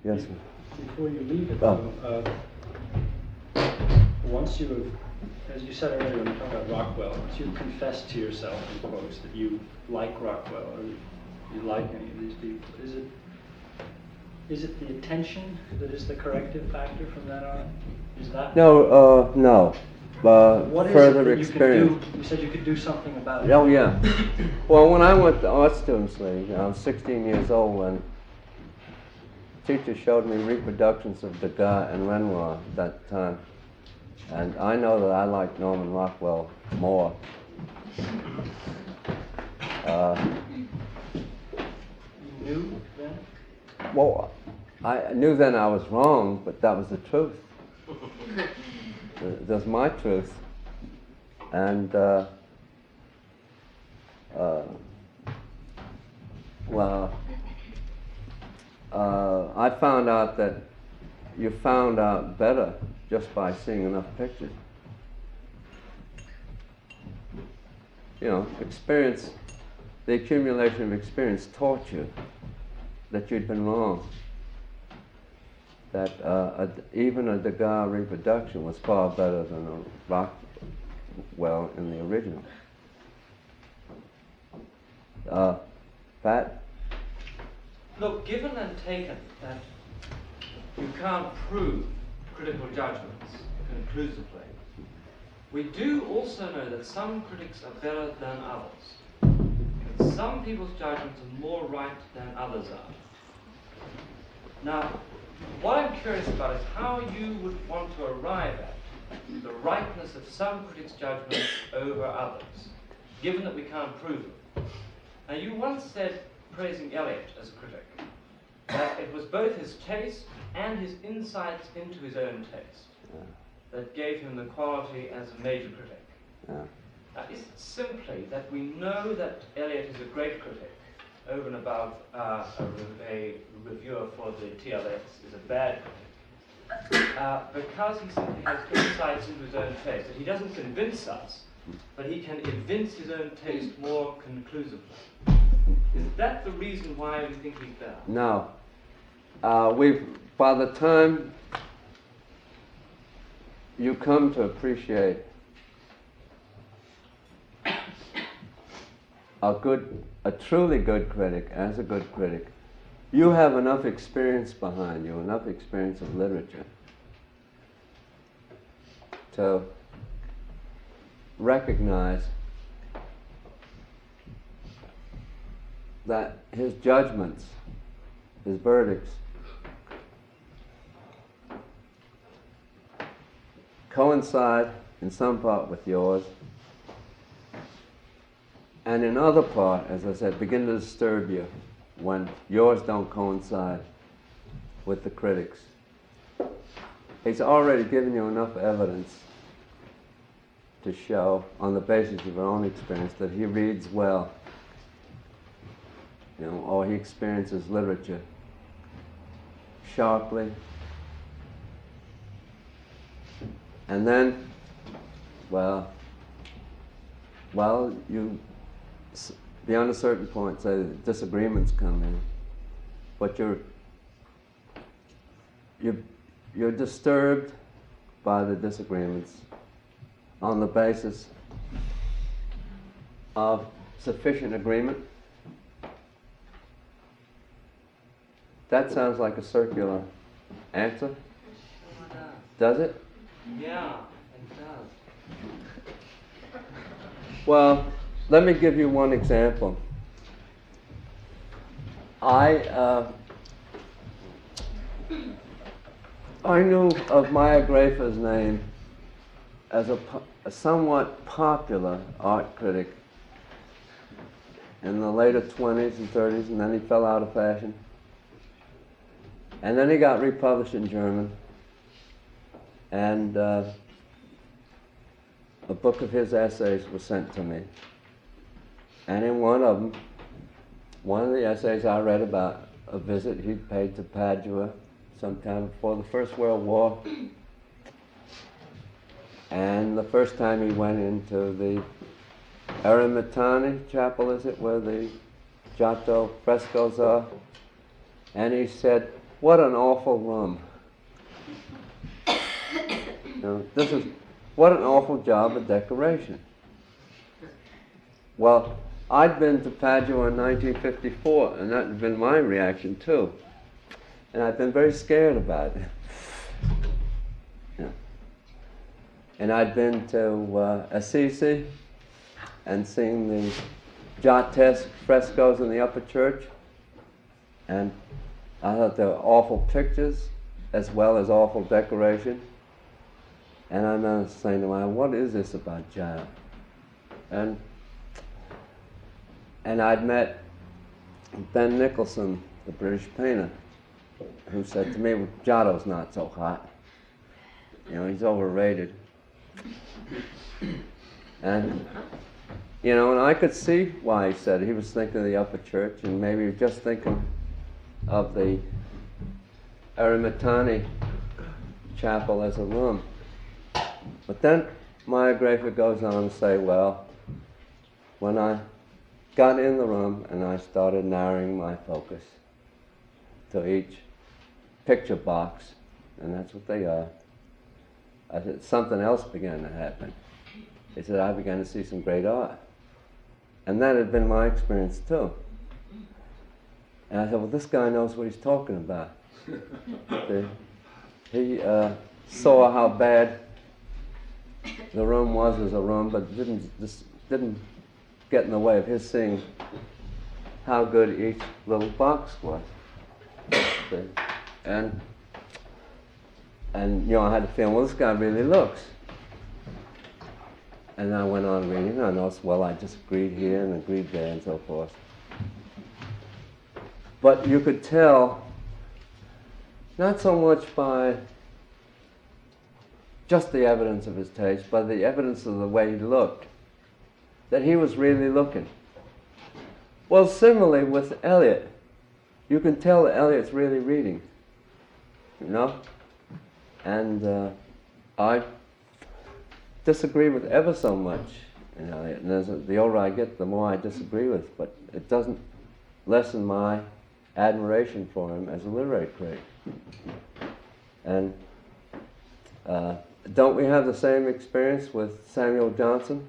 Yes, sir. Before you leave it, Oh. once you have, as you said earlier when you talked about Rockwell, once you confess to yourself, in quotes, that you like Rockwell or you like any of these people, is it the attention that is the corrective factor from that on? Is that No. what is Further it that experience. you could do? You said you could do something about it. Oh, yeah. Well, when I went to Art Students League, I was 16 years old when teacher showed me reproductions of Degas and Renoir at that time. And I know that I like Norman Rockwell more. You knew then? Well, I knew then I was wrong, but that was the truth. That's my truth. And, I found out that you found out better just by seeing enough pictures. You know, experience, the accumulation of experience taught you that you'd been wrong. That even a Degas reproduction was far better than a Rockwell in the original. Pat? Look, given and taken that you can't prove critical judgments conclusively, we do also know that some critics are better than others. That some people's judgments are more right than others are. Now, what I'm curious about is how you would want to arrive at the rightness of some critics' judgments over others, given that we can't prove them. Now, you once said, praising Eliot as a critic, that it was both his taste and his insights into his own taste that gave him the quality as a major critic. Now, is it simply that we know that Eliot is a great critic over and above a reviewer for the TLS is a bad critic, because he simply has insights into his own taste, that he doesn't convince us, but he can evince his own taste more conclusively? Is that the reason why we think he's better? No. By the time you come to appreciate a truly good critic as a good critic, you have enough experience behind you, enough experience of literature to recognize that his judgments, his verdicts, coincide in some part with yours, and in other part, as I said, begin to disturb you when yours don't coincide with the critics. He's already given you enough evidence to show, on the basis of your own experience, that he reads well, you know, or he experiences literature sharply. And then, well, you, beyond a certain point, say disagreements come in, but you're disturbed by the disagreements on the basis of sufficient agreement. That sounds like a circular answer. Does it? Yeah, it does. Well, let me give you one example. I knew of Maya Grafer's name as a somewhat popular art critic in the later 20s and 30s, and then he fell out of fashion. And then he got republished in German, and a book of his essays was sent to me. And in one of the essays I read about a visit he'd paid to Padua sometime before the First World War. And the first time he went into the Eremittani chapel, is it, where the Giotto frescoes are? And he said, what an awful room. This is, what an awful job of decoration. Well, I'd been to Padua in 1954, and that had been my reaction too. And I'd been very scared about it. And I'd been to Assisi and seen the Giottesque frescoes in the upper church, and I thought they were awful pictures as well as awful decoration. And I remember saying to myself, what is this about Giotto? And I'd met Ben Nicholson, the British painter, who said to me, well, Giotto's not so hot. He's overrated. And, and I could see why he said it. He was thinking of the upper church, and maybe he was just thinking of the Eremitani chapel as a room. But then Meyer Graefe goes on to say, well, when I got in the room and I started narrowing my focus to each picture box, and that's what they are, I said, something else began to happen. He said, I began to see some great art. And that had been my experience too. And I thought, well, this guy knows what he's talking about. He saw how bad the room was as a room, but didn't get in the way of his seeing how good each little box was. And I had the feeling, well, this guy really looks. And I went on reading, and I noticed, well, I just agreed here and agreed there and so forth. But you could tell, not so much by just the evidence of his taste, but the evidence of the way he looked, that he was really looking. Well, similarly with Eliot, you can tell that Eliot's really reading, And I disagree with ever so much in Eliot. And the older I get, the more I disagree with, but it doesn't lessen my admiration for him as a literary critic. And don't we have the same experience with Samuel Johnson?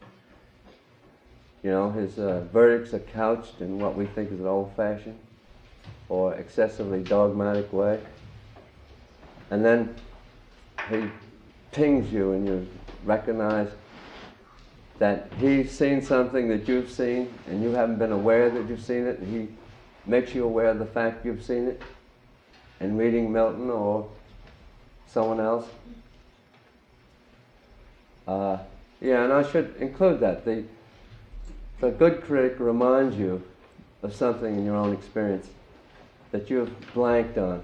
His verdicts are couched in what we think is an old-fashioned or excessively dogmatic way. And then he pings you and you recognize that he's seen something that you've seen and you haven't been aware that you've seen it, and he makes you aware of the fact you've seen it in reading Milton or someone else. And I should include that. The good critic reminds you of something in your own experience that you've blanked on.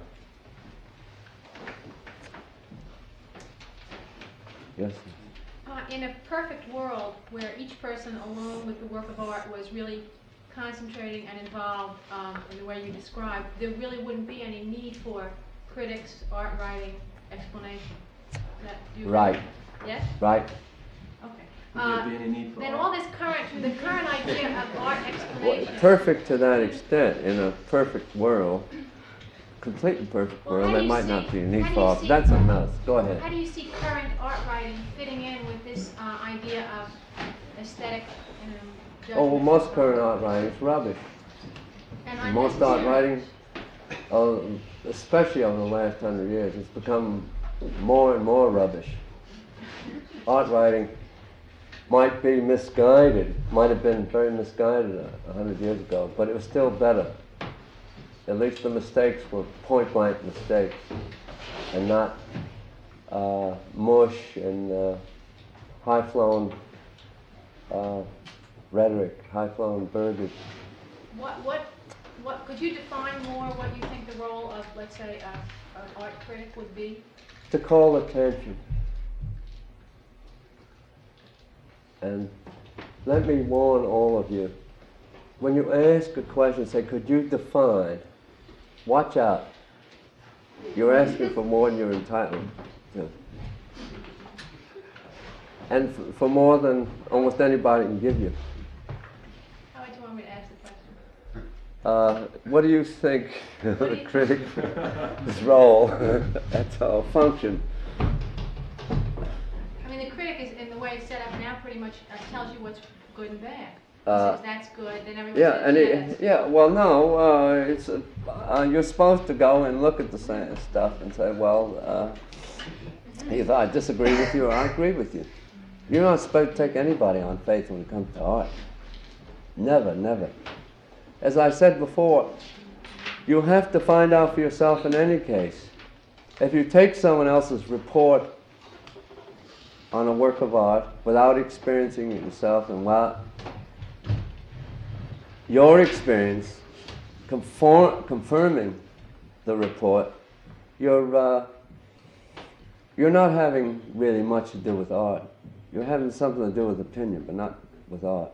Yes? In a perfect world where each person alone with the work of art was really concentrating and involved in the way you described, there really wouldn't be any need for critics, art writing, explanation. Right. Yes? Right. Okay. Would there be any need for Then art? all this the current idea of art explanation. Perfect to that extent, in a perfect world, completely perfect Well, world, how do there you might see- not be a how need do for you art. see- That's something else. Go ahead. How do you see current art writing fitting in with this idea of aesthetic Oh, well, judgment? most current art writing is rubbish. And Most art writing, especially over the last 100 years, has become more and more rubbish. Art writing might be misguided, might have been very misguided 100 years ago, but it was still better. At least the mistakes were point-blank mistakes and not mush and high-flown rhetoric, high-flown verbiage. What could you define more what you think the role of, let's say, an art critic would be? To call attention. And let me warn all of you, when you ask a question, say, could you define? Watch out. You're asking for more than you're entitled to. And for more than almost anybody can give you. How would you want me to ask the question? What do you think the critic's role, that's our function? I mean, the critic is, in the way it's set up now, pretty much tells you what's good and bad. Uh, Says that's good, then everyone Yeah, says, and that's well, no, it's you're supposed to go and look at the same stuff and say, well, either I disagree with you or I agree with you. You're not supposed to take anybody on faith when it comes to art. Never, never. As I said before, you have to find out for yourself in any case. If you take someone else's report on a work of art without experiencing it yourself, and your experience confirming the report, you're not having really much to do with art. You're having something to do with opinion, but not with art.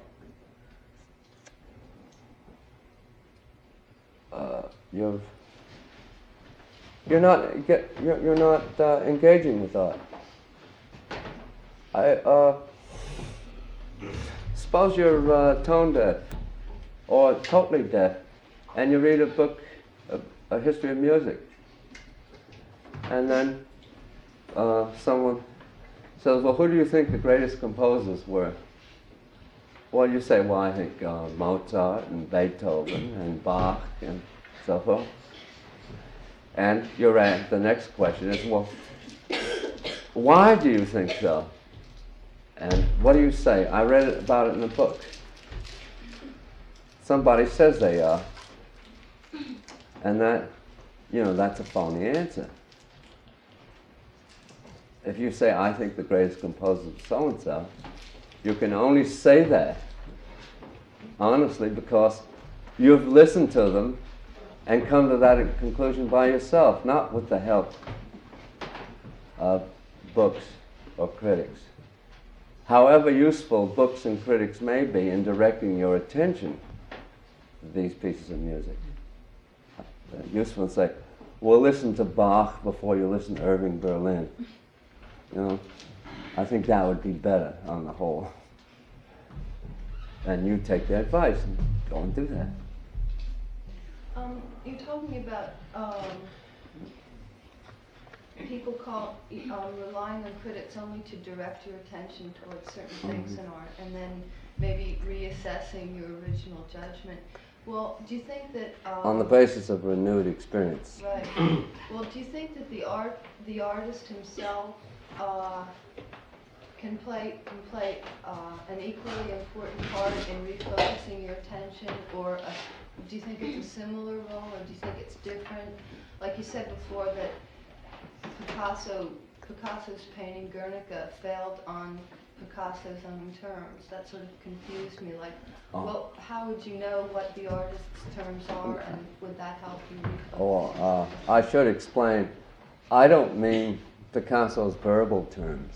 You're not engaging with art. Suppose you're tone deaf or totally deaf, and you read a book, a history of music, and then someone says, well, who do you think the greatest composers were? Well, you say, well, I think Mozart and Beethoven and Bach and so forth. And the next question is, well, why do you think so? And what do you say? I read about it in a book. Somebody says they are. And that's a phony answer. If you say, I think the greatest composer is so-and-so, you can only say that, honestly, because you've listened to them and come to that conclusion by yourself, not with the help of books or critics. However useful books and critics may be in directing your attention to these pieces of music. Useful to say, well, listen to Bach before you listen to Irving Berlin. I think that would be better on the whole. And you take their advice and go and do that. You told me about people relying on critics only to direct your attention towards certain things in art, and then maybe reassessing your original judgment. Well, do you think that on the basis of renewed experience. Right. Well, do you think that the artist himself can play an equally important part in refocusing your attention, or do you think it's a similar role, or do you think it's different? Like you said before, that Picasso's painting Guernica failed on Picasso's own terms. That sort of confused me. Like, well, how would you know what the artist's terms are, and would that help you refocus? I should explain. I don't mean Picasso's verbal terms.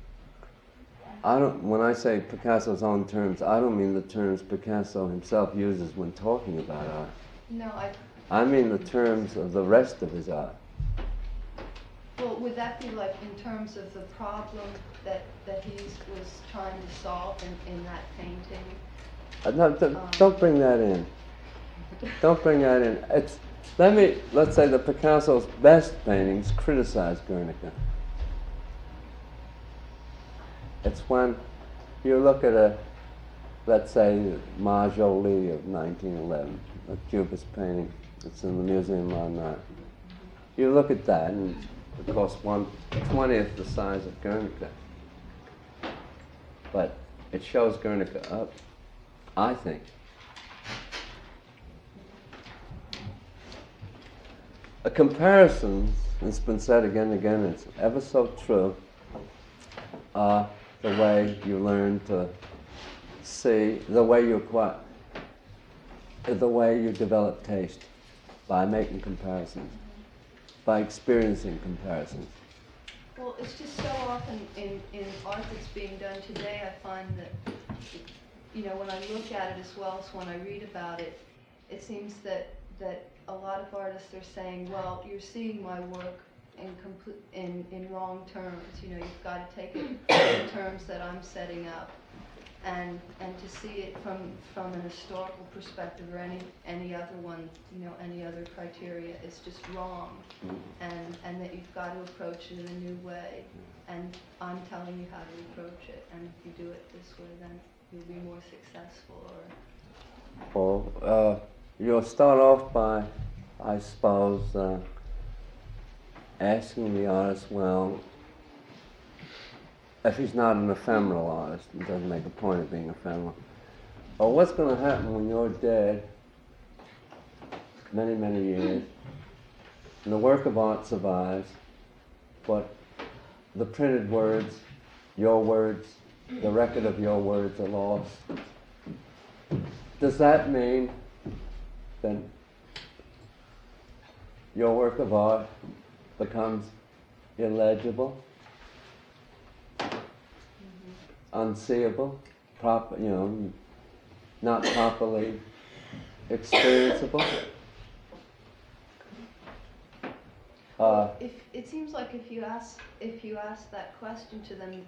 When I say Picasso's own terms, I don't mean the terms Picasso himself uses when talking about art. No, I mean the terms of the rest of his art. Well, would that be like in terms of the problem that he was trying to solve in that painting? No, don't bring that in. Don't bring that in. Let's say that Picasso's best paintings criticize Guernica. It's when you look at let's say, Marjolin of 1911, a Cubist painting. It's in the Museum of Modern Art. You look at that, and of course, 1/20th the size of Guernica. But it shows Guernica up, I think. A comparison, it's been said again and again, it's ever so true, the way you learn to see, the way you develop taste, by making comparisons, by experiencing comparisons. Well, it's just so often in art that's being done today, I find that, when I look at it as well as when I read about it, it seems that a lot of artists are saying, well, you're seeing my work in wrong terms. You've got to take it in terms that I'm setting up. and to see it from an historical perspective or any other one, you know, any other criteria is just wrong, and that you've got to approach it in a new way, and I'm telling you how to approach it, and if you do it this way, then you'll be more successful. Well, you'll start off by, I suppose, asking the artist, well, if he's not an ephemeral artist, it doesn't make a point of being ephemeral. Well, what's going to happen when you're dead, many, many years, and the work of art survives, but the printed words, your words, the record of your words are lost? Does that mean that your work of art becomes illegible, unseeable, not properly experienceable? If it seems like if you ask that question to them,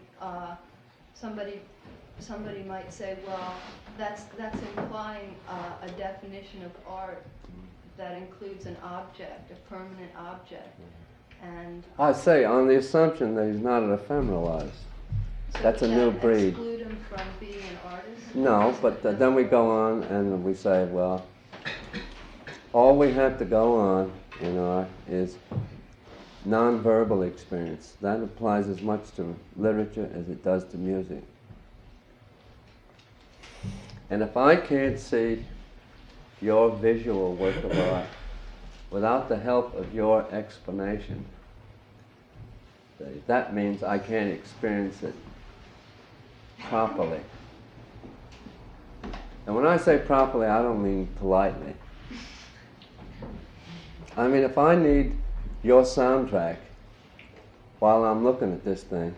somebody might say, well, that's implying a definition of art that includes an object, a permanent object, and I say, on the assumption that he's not an ephemeral artist. so That's does a new that breed. exclude him from being an artist? No, but then we go on and we say, well, all we have to go on in art is non-verbal experience. That applies as much to literature as it does to music. And if I can't see your visual work of art without the help of your explanation, that means I can't experience it properly. And when I say properly, I don't mean politely. I mean, if I need your soundtrack while I'm looking at this thing,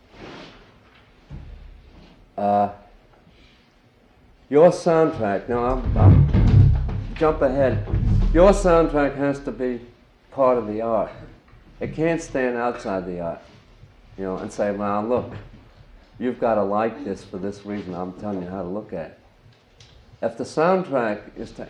your soundtrack, now I'm jump ahead, your soundtrack has to be part of the art. It can't stand outside the art, and say, well, look, you've got to like this for this reason, I'm telling you how to look at it. If the soundtrack is to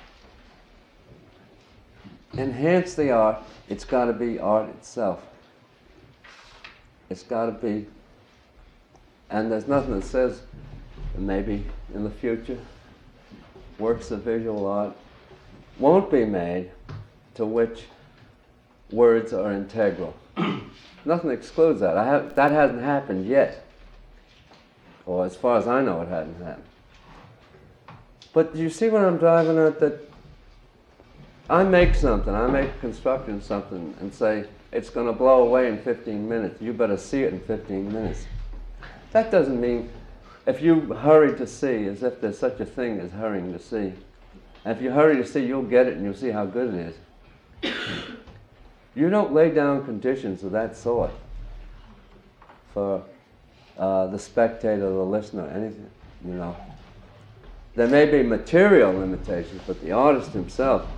enhance the art, it's got to be art itself. It's got to be, and there's nothing that says that maybe in the future works of visual art won't be made to which words are integral. Nothing excludes that. That hasn't happened yet. Or as far as I know, it hasn't happened. But do you see what I'm driving at? That I make something, I make a construction something and say, it's going to blow away in 15 minutes. You better see it in 15 minutes. That doesn't mean, if you hurry to see, as if there's such a thing as hurrying to see. And if you hurry to see, you'll get it and you'll see how good it is. You don't lay down conditions of that sort for the spectator, the listener, anything, There may be material limitations, but the artist himself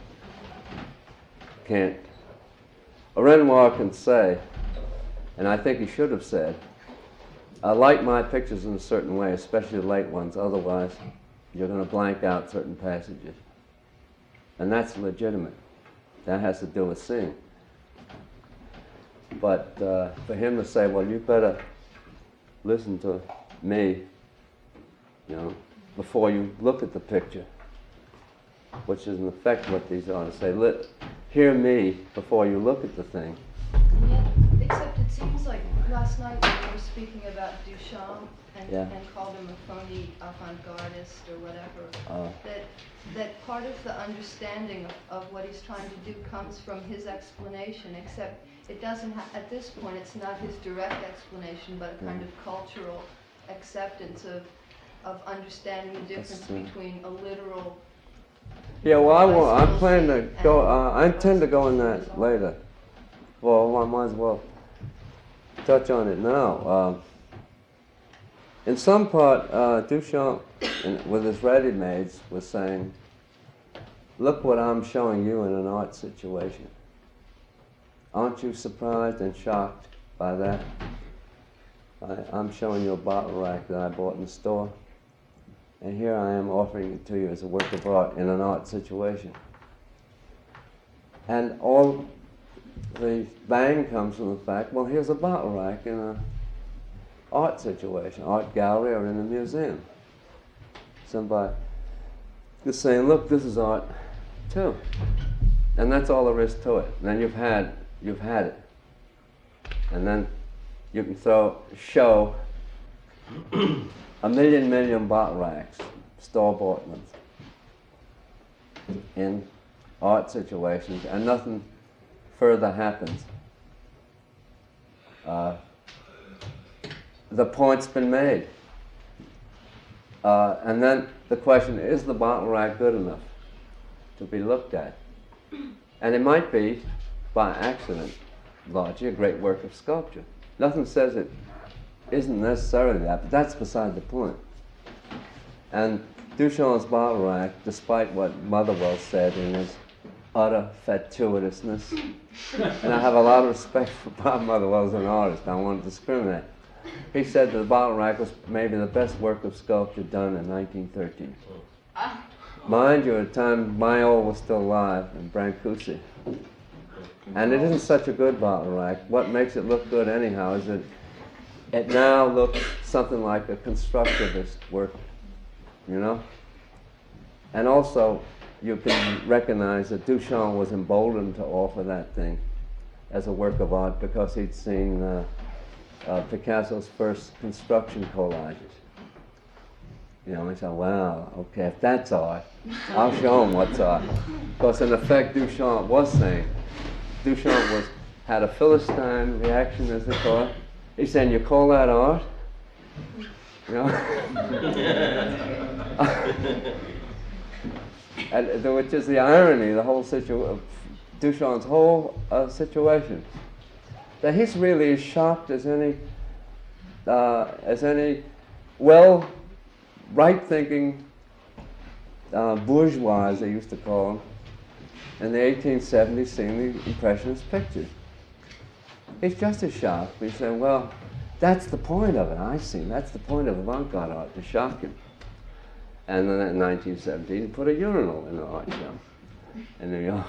can't. Renoir can say, and I think he should have said, I like my pictures in a certain way, especially the late ones, otherwise you're going to blank out certain passages. And that's legitimate. That has to do with seeing. But for him to say, well, you better listen to me, before you look at the picture, which is in effect what these artists say, hear me before you look at the thing. Yeah, except it seems like last night when we were speaking about Duchamp and called him a phony avant-gardist or whatever, that part of the understanding of what he's trying to do comes from his explanation, except it doesn't at this point it's not his direct explanation, but a kind of cultural acceptance of understanding the difference between a literal. Yeah, well, I plan to go. I intend to go in that later. Well, I might as well touch on it now. In some part, Duchamp, with his ready-mades, was saying, "Look what I'm showing you in an art situation. Aren't you surprised and shocked by that?" I'm showing you a bottle rack that I bought in the store, and here I am offering it to you as a work of art in an art situation. And all the bang comes from the fact, well, here's a bottle rack in an art situation, art gallery or in a museum. Somebody is saying, look, this is art too. And that's all there is to it. And then you've had it. And then you can show a million bottle racks, store-bought ones, in art situations, and nothing further happens. The point's been made. And then the question, is the bottle rack good enough to be looked at? And it might be, by accident, largely a great work of sculpture. Nothing says it isn't necessarily that, but that's beside the point. And Duchamp's bottle rack, despite what Motherwell said in his utter fatuitousness, and I have a lot of respect for Bob Motherwell as an artist, I don't want to discriminate. He said that the bottle rack was maybe the best work of sculpture done in 1913. Mind you, at the time Mayol was still alive and Brancusi. And it isn't such a good bottle rack. What makes it look good anyhow is that it now looks something like a constructivist work, you know? And also, you can recognize that Duchamp was emboldened to offer that thing as a work of art because he'd seen Picasso's first construction collages. You know, he said, wow, okay, if that's art, I'll show him what's art. Because in effect, Duchamp was saying, had a Philistine reaction, as they call it. He's saying, you call that art? You know? And, which is the irony, the whole Duchamp's whole situation. That he's really as shocked as any well, right-thinking bourgeois, as they used to call them, in the 1870s, seeing the Impressionist pictures. He's just as shocked. He's saying, well, that's the point of it, I see. That's the point of avant-garde art, to shock him. And then in 1917, he put a urinal in an art show in New York.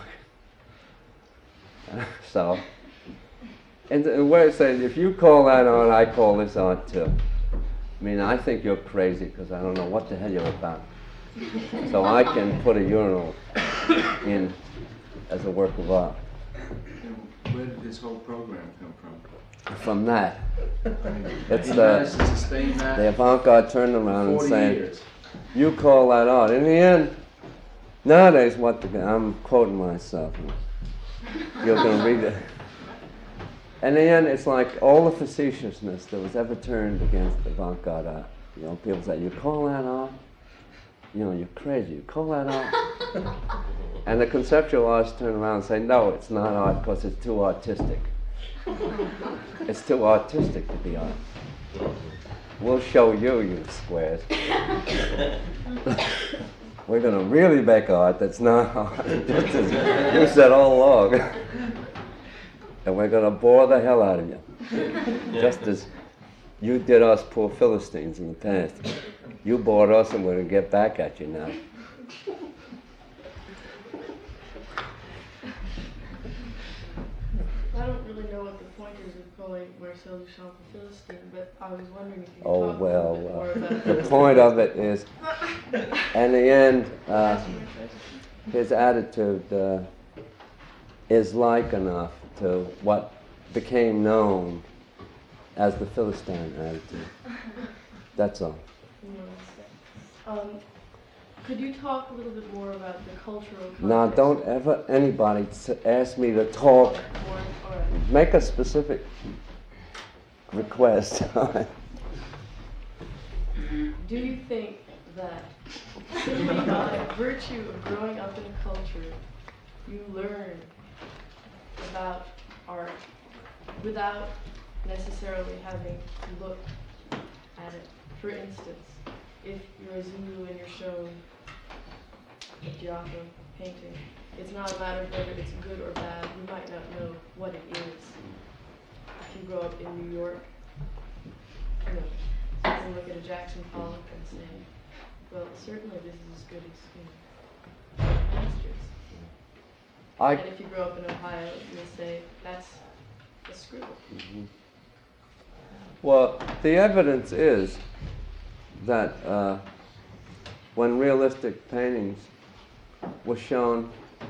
So, and the way of saying, if you call that art, I call this art too. I mean, I think you're crazy because I don't know what the hell you're about. So I can put a urinal in as a work of art. Where did this whole program come from? From that. It's He managed to sustain that the avant-garde turned around and 40 saying, years. you call that art. In the end, nowadays, I'm quoting myself. You're going to read it. In the end, it's like all the facetiousness that was ever turned against avant-garde art. You know, people say, you call that art? You know, you're crazy. You call that art? And the conceptual artists turn around and say, no, it's not art because it's too artistic. It's too artistic to be art. We'll show you, you squares. We're going to really make art that's not art, just as you said all along. And we're going to bore the hell out of you. Just as you did us poor Philistines in the past. You bored us and we're going to get back at you now. I don't really know what the point is of calling Marcel Duchamp a Philistine, but I was wondering if you could Oh, talk a little bit more well, about the point of it is, in the end, his attitude is like enough to what became known as the Philistine attitude. That's all. Could you talk a little bit more about the cultural context? Now, don't ever anybody ask me to talk. More, all right. Make a specific request. Do you think that simply by virtue of growing up in a culture, you learn about art without necessarily having looked at it? For instance, if you're a Zulu and you're shown a Giotto painting, it's not a matter of whether it's good or bad. You might not know what it is. If you grow up in New York, know, so you can look at a Jackson Pollock and say, well, certainly this is as good as, masters. I, And if you grow up in Ohio, you'll say, that's a scribble. well, the evidence is that when realistic paintings were shown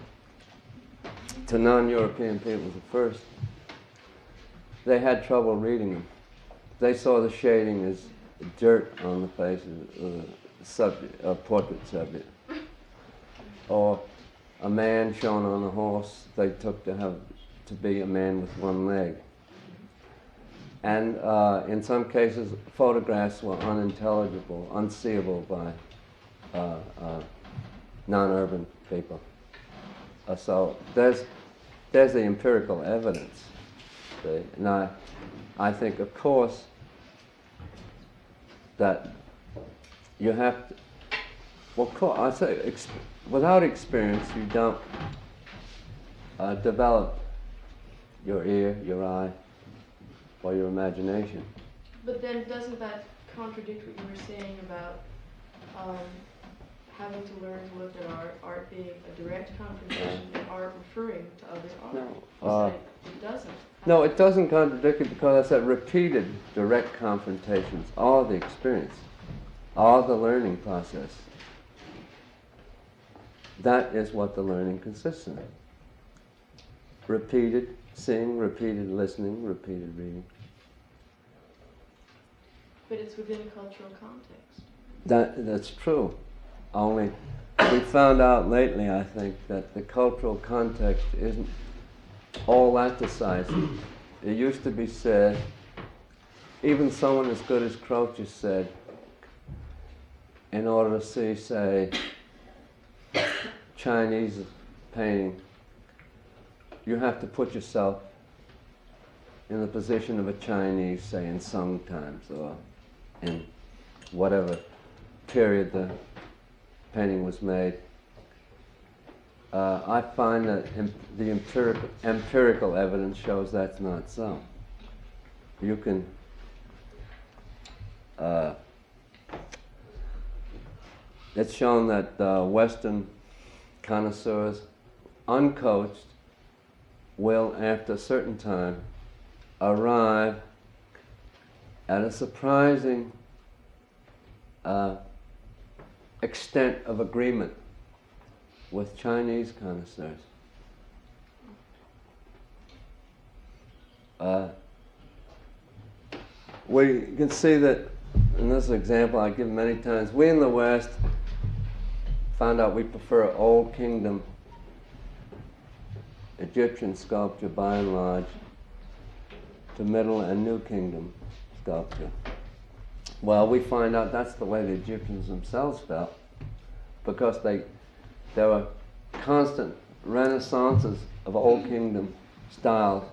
to non-European people at first, they had trouble reading them. They saw the shading as dirt on the face of a portrait subject. Or a man shown on a horse they took to be a man with one leg. And in some cases, photographs were unintelligible, unseeable by non-urban people. So there's the empirical evidence. See? And I think, of course, that you have to, well, I say, without experience, you don't develop your ear, your eye, or your imagination. But then doesn't that contradict what you were saying about having to learn to look at art being a direct confrontation and art referring to other art? No. It doesn't. No, it doesn't contradict it because I said repeated direct confrontations are the experience, are the learning process. That is what the learning consists in. Repeated seeing, repeated listening, repeated reading. But it's within a cultural context. That's true. Only we found out lately, I think, that the cultural context isn't all that decisive. It used to be said, even someone as good as Croce said, in order to see, say, Chinese painting, you have to put yourself in the position of a Chinese, say, in Sung times, or in whatever period the painting was made. I find that the empirical evidence shows that's not so. You can it's shown that Western connoisseurs, uncoached, will, after a certain time, arrive at a surprising extent of agreement with Chinese connoisseurs. We can see that, in this example I give many times, we in the West found out we prefer Old Kingdom Egyptian sculpture by and large to Middle and New Kingdom sculpture. Well, we find out that's the way the Egyptians themselves felt, because there were constant renaissances of Old Kingdom styles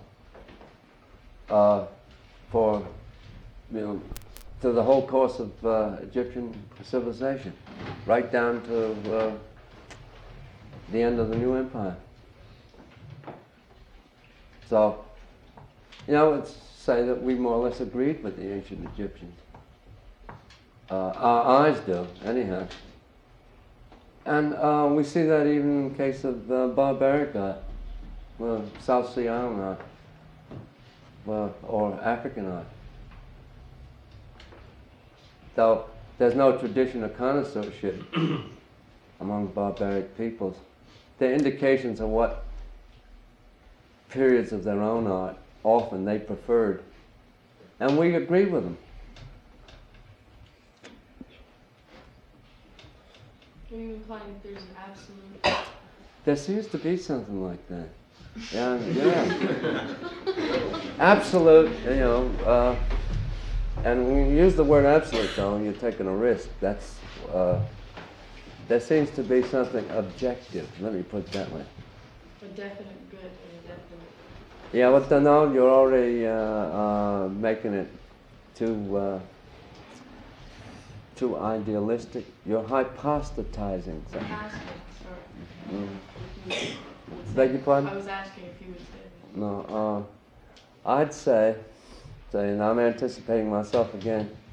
for, to the whole course of Egyptian civilization, right down to the end of the New Empire. So, let's say that we more or less agreed with the ancient Egyptians. Our eyes do, anyhow. And we see that even in the case of barbaric art, South Sea Island art, or African art. Though there's no tradition of connoisseurship among barbaric peoples, they're indications of what periods of their own art often they preferred. And we agree with them. Are you implying that there's an absolute? There seems to be something like that. Yeah. Absolute, and when you use the word absolute, though, you're taking a risk. That's, there seems to be something objective, let me put it that way. A definite good and a definite. Yeah, but no, you're already making it too idealistic. You're hypostatizing something. Beg your pardon? I was asking if you would say that. No, I'd say, and I'm anticipating myself again,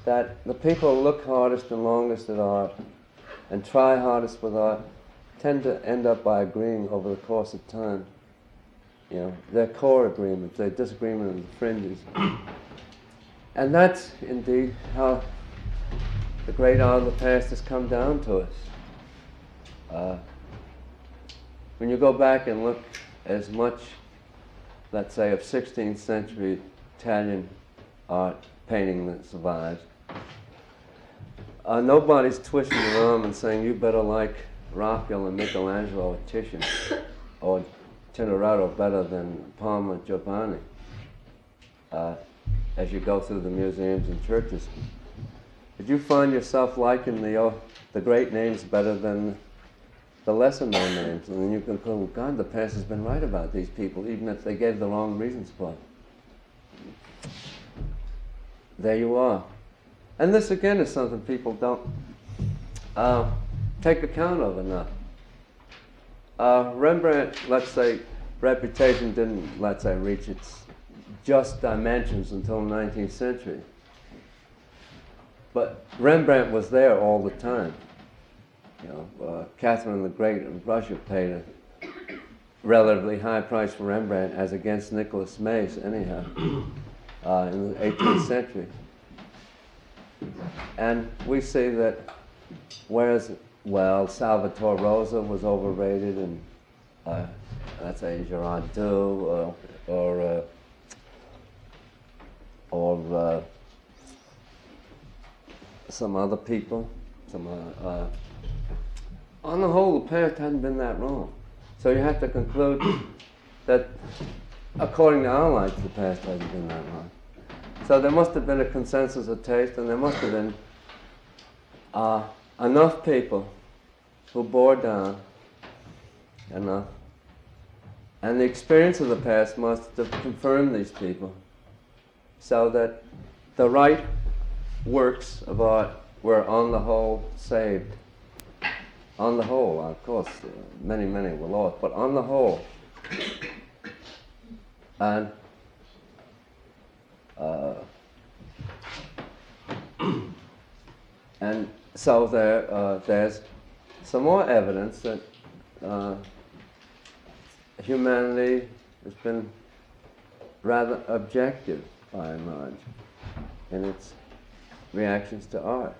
that the people who look hardest and longest at art and try hardest with art tend to end up by agreeing over the course of time. You know, their core agreement, their disagreement on the fringes. And that's indeed how the great art of the past has come down to us. When you go back and look as much, let's say, of 16th century Italian art painting that survives, nobody's twisting their arm and saying, you better like Raphael and Michelangelo or Titian or Tintoretto better than Palma Giovanni as you go through the museums and churches. Did you find yourself liking the great names better than the lesser known names? And then you conclude, God, the past has been right about these people, even if they gave the wrong reasons for it. There you are. And this again is something people don't take account of enough. Rembrandt, let's say, reputation didn't, let's say, reach its just dimensions until the 19th century. But Rembrandt was there all the time. You know, Catherine the Great of Russia paid a relatively high price for Rembrandt as against Nicholas Mays, anyhow, in the 18th century. And we see that whereas, well, Salvatore Rosa was overrated, and let's say Gerard Dew or some other people, on the whole, the past hadn't been that wrong. So you have to conclude that, according to our lights, the past hasn't been that wrong. So there must have been a consensus of taste, and there must have been enough people who bore down enough. And the experience of the past must have confirmed these people, so that the right works of art were on the whole saved. On the whole, of course, many were lost, but on the whole. And so there's some more evidence that humanity has been rather objective, by and large, in its reactions to art.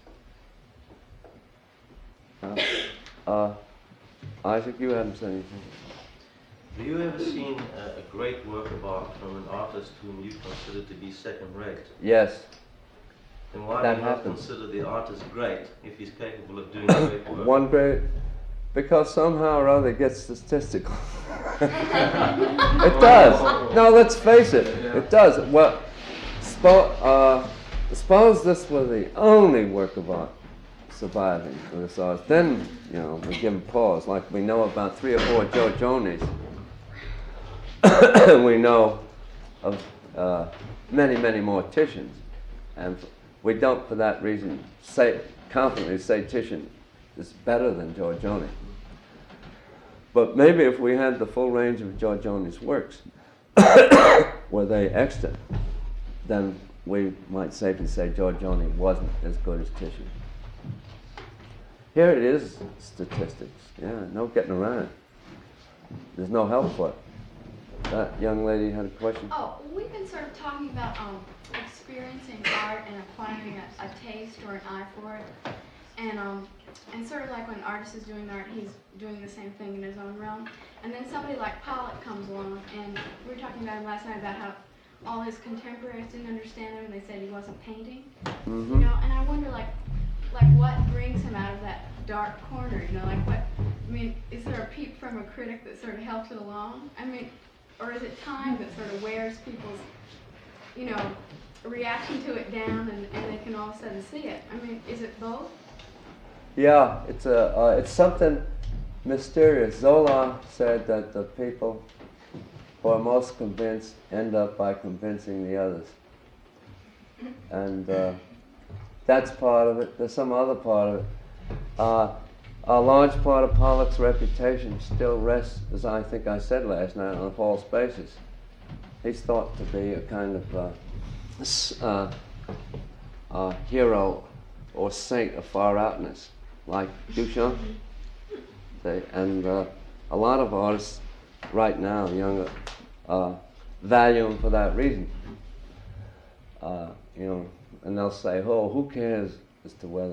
Isaac, you haven't said anything. Have you ever seen a great work of art from an artist whom you consider to be second-rate? Yes. Then why That do you not happens. consider the artist great if he's capable of doing great work? One great, because somehow or other it gets statistical. It does. No, let's face it. It does. Well, suppose this were the only work of art surviving with this art, then, you know, we give them pause. Like we know about 3 or 4 Giorgionis. We know of many more Titians. And we don't, for that reason, confidently say Titian is better than Giorgione. But maybe if we had the full range of Giorgione's works, were they extant, then we might safely say Giorgione wasn't as good as Titian. Here it is, statistics. Yeah, no getting around it. There's no help for it. That young lady had a question. Oh, we've been sort of talking about experiencing art and acquiring a taste or an eye for it. And sort of like when an artist is doing art, he's doing the same thing in his own realm. And then somebody like Pollock comes along, and we were talking about him last night about how all his contemporaries didn't understand him, and they said he wasn't painting. Mm-hmm. You know, and I wonder, like what brings him out of that dark corner? You know, like what? I mean, is there a peep from a critic that sort of helps it along? I mean, or is it time that sort of wears people's, you know, reaction to it down, and they can all of a sudden see it? I mean, is it both? Yeah, it's something mysterious. Zola said that the people who are most convinced end up by convincing the others. And that's part of it. There's some other part of it. A large part of Pollock's reputation still rests, as I think I said last night, on a false basis. He's thought to be a kind of hero or saint of far outness, like Duchamp. And a lot of artists right now, younger, value him for that reason. You know, and they'll say, "Oh, who cares as to whether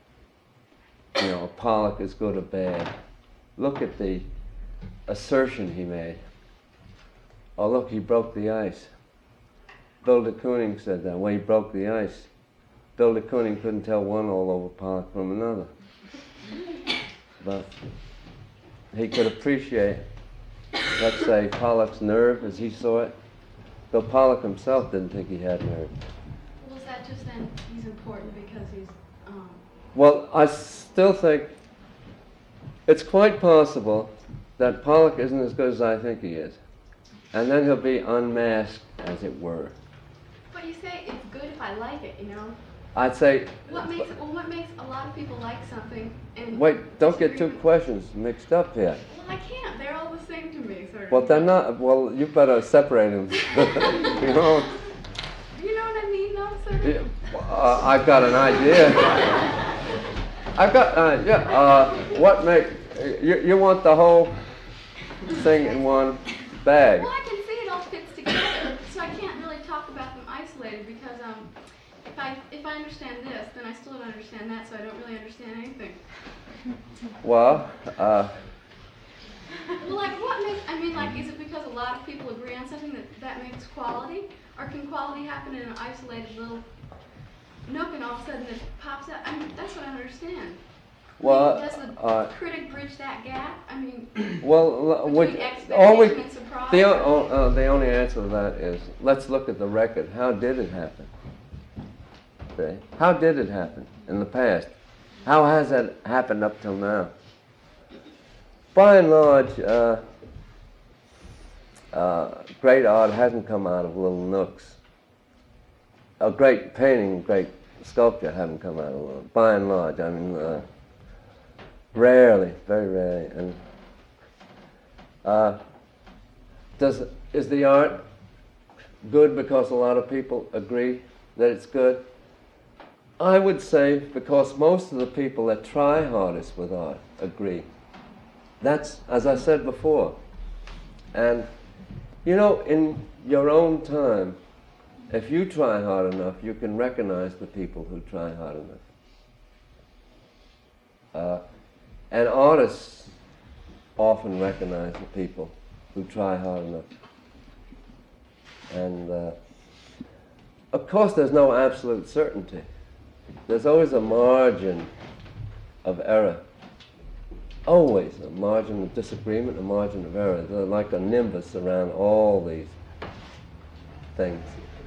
Pollock is good or bad? Look at the assertion he made. Oh, look, he broke the ice." Bill de Kooning said that when he broke the ice. Bill de Kooning couldn't tell one all over Pollock from another. But he could appreciate, let's say, Pollock's nerve as he saw it, though Pollock himself didn't think he had nerve. Well, is that just then he's important because he's, Well, I still think it's quite possible that Pollock isn't as good as I think he is. And then he'll be unmasked, as it were. but you say it's good if I like it, you know? I'd say, What makes a lot of people like something and wait, don't get two disagree with- questions mixed up here. Well, I can't. They're all the same to me, sort of. Well, they're not, well, you better separate them. You know? You know what I mean, though, sort of? Yeah, I've got an idea. What make, you want the whole thing in one bag? Well, I can see it all fits together, so I can't really talk about them isolated because if I understand this, then I still don't understand that, so I don't really understand anything. Well, Well, like, what makes, I mean, like, is it because a lot of people agree on something that makes quality? Or can quality happen in an isolated little nook and all of a sudden it pops out? I mean, that's what I don't understand. well, Does the critic bridge that gap? I mean, well, between expectation and surprise? the only answer to that is, let's look at the record. How did it happen? Okay. How did it happen in the past? How has that happened up till now? By and large, great art hasn't come out of little nooks. A great painting, great sculpture haven't come out of little. By and large, I mean, rarely, very rarely. And is the art good because a lot of people agree that it's good? I would say because most of the people that try hardest with art agree. That's, as I said before. And, you know, in your own time, if you try hard enough, you can recognize the people who try hard enough. And artists often recognize the people who try hard enough. And, of course, there's no absolute certainty. There's always a margin of error. Always a margin of disagreement, a margin of error. They're like a nimbus around all these things.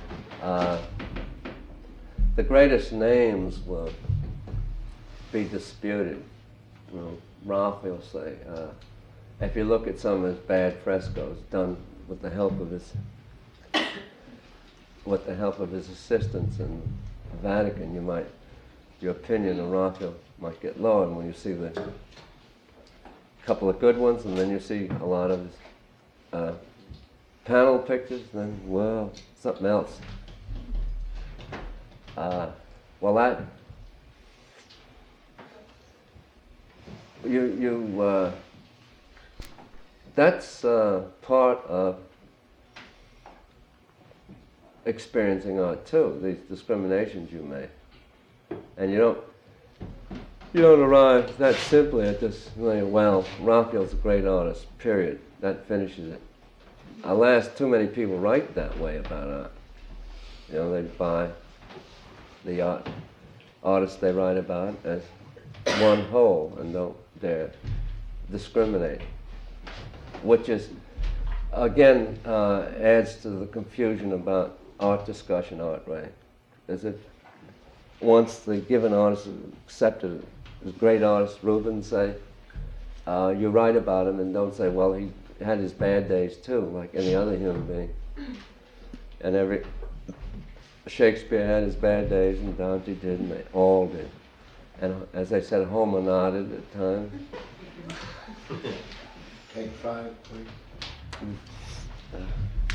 The greatest names will be disputed. You know, Raphael, say, if you look at some of his bad frescoes done with the help of his assistants in the Vatican, your opinion of Raphael might get lowered when you see the couple of good ones, and then you see a lot of his panel pictures, then, well, something else. That's part of experiencing art too, these discriminations you make. And you don't arrive that simply at this, well, Raphael's a great artist, period. That finishes it. Alas, too many people write that way about art. You know, they buy the artists they write about as one whole and don't dare discriminate, which is, again, adds to the confusion about art discussion, art right. As if once the given artist is accepted as great artist, Rubens, say, you write about him and don't say, well, he had his bad days too, like any other human being. And Shakespeare had his bad days, and Dante did, and they all did. And as I said, Homer nodded at times. Take 5, please.